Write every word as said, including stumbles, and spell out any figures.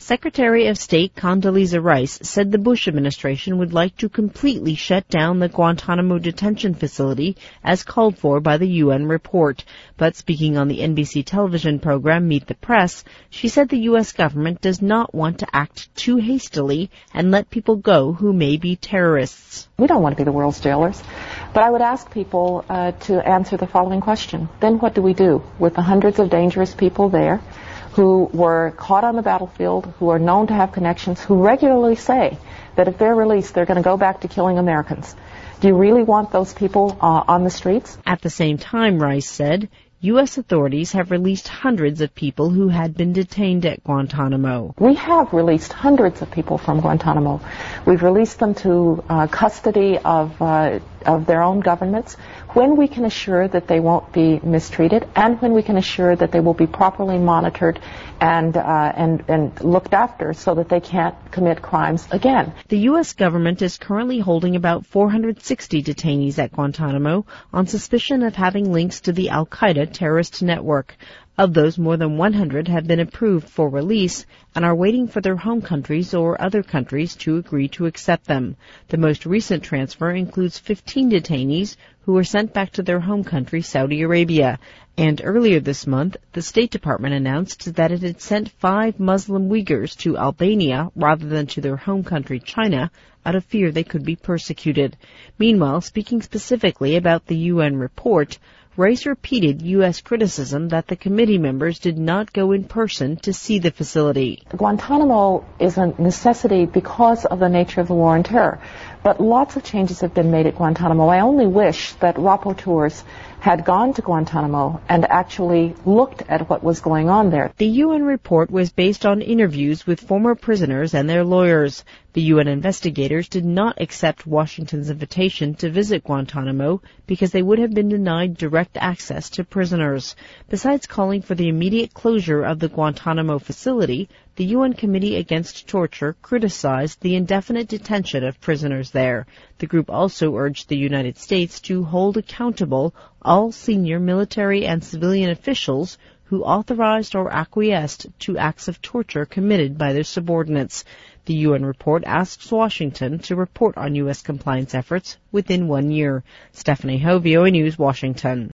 Secretary of State Condoleezza Rice said the Bush administration would like to completely shut down the Guantanamo detention facility as called for by the U N report. But speaking on the N B C television program Meet the Press, she said the U S government does not want to act too hastily and let people go who may be terrorists. We don't want to be the world's jailers, but I would ask people uh, to answer the following question. Then what do we do with the hundreds of dangerous people there who were caught on the battlefield, who are known to have connections, who regularly say that if they're released, they're going to go back to killing Americans? Do you really want those people uh, on the streets? At the same time, Rice said, U S authorities have released hundreds of people who had been detained at Guantanamo. We have released hundreds of people from Guantanamo. We've released them to uh, custody of uh, of their own governments when we can assure that they won't be mistreated and when we can assure that they will be properly monitored and uh, and and looked after so that they can't commit crimes again. The U S government is currently holding about four hundred sixty detainees at Guantanamo on suspicion of having links to the Al-Qaeda terrorist network. Of those, more than one hundred have been approved for release and are waiting for their home countries or other countries to agree to accept them. The most recent transfer includes fifteen detainees who were sent back to their home country, Saudi Arabia. And earlier this month, the State Department announced that it had sent five Muslim Uyghurs to Albania rather than to their home country, China, out of fear they could be persecuted. Meanwhile, speaking specifically about the U N report, Rice repeated U S criticism that the committee members did not go in person to see the facility. Guantanamo is a necessity because of the nature of the war on terror, but lots of changes have been made at Guantanamo. I only wish that rapporteurs had gone to Guantanamo and actually looked at what was going on there. The U N report was based on interviews with former prisoners and their lawyers. The U N investigators did not accept Washington's invitation to visit Guantanamo because they would have been denied direct access to prisoners. Besides calling for the immediate closure of the Guantanamo facility, the U N Committee Against Torture criticized the indefinite detention of prisoners there. The group also urged the United States to hold accountable all senior military and civilian officials who authorized or acquiesced to acts of torture committed by their subordinates. The U N report asks Washington to report on U S compliance efforts within one year. Stephanie Ho, V O A News, Washington.